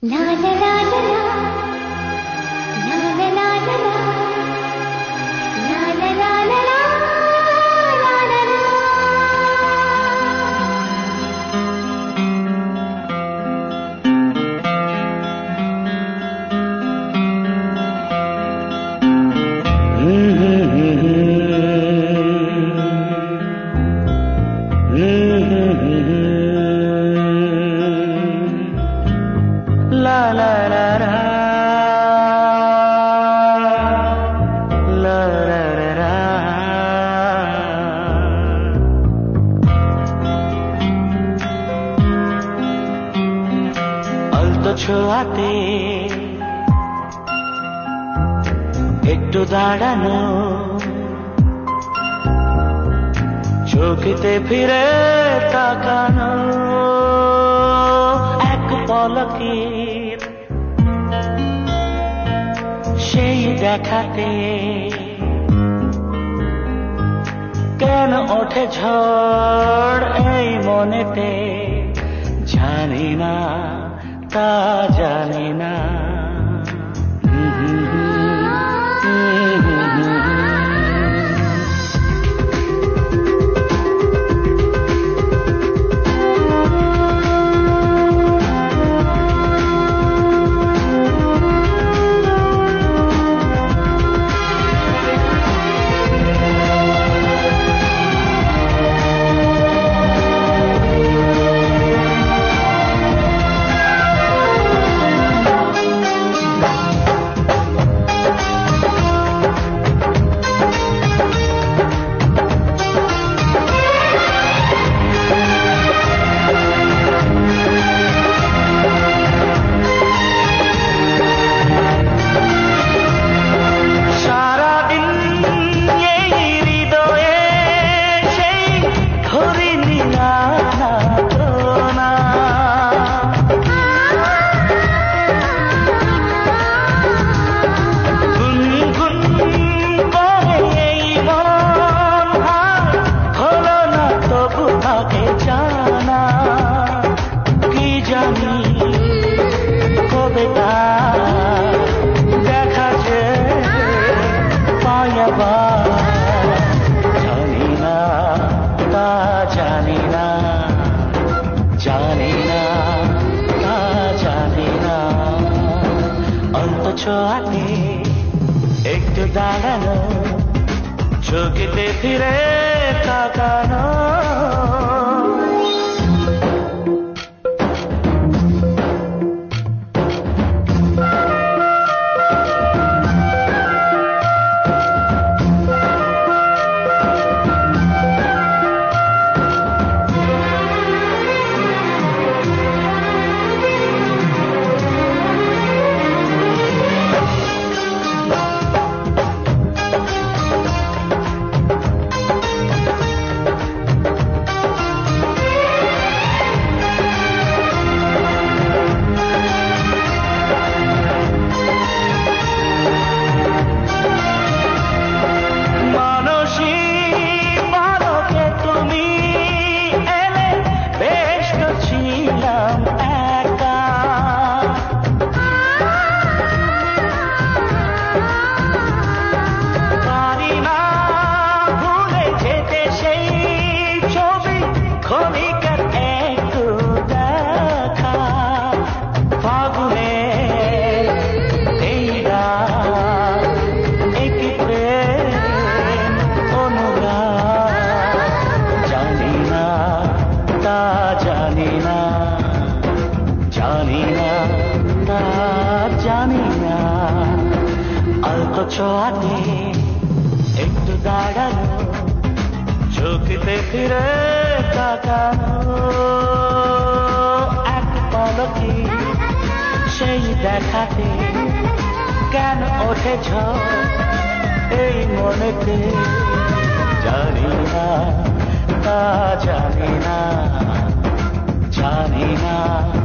La la la la la, la la la la la, la la la la la, la la la. La la la la, la la la la. আলতো ছোঁয়াতে একটু দাঁড়ানো, চোখেতে ফিরে তাকানো, এক পলকের সেই দেখাতে কেন ওঠে ঝড় এই মনেতে, জানি না তা জানি না। ছোঁয়াতে একটু দাঁড়ানো, চোখেতে ফিরে তাকানো, ছোঁয়াতে একটু দাঁড়ানো, চোখেতে ফিরে তাকানো, এক পলকে সেই দেখাতে কেন ওঠে ঝড় এই মনেতে, জানি না তা জানি না, জানি না।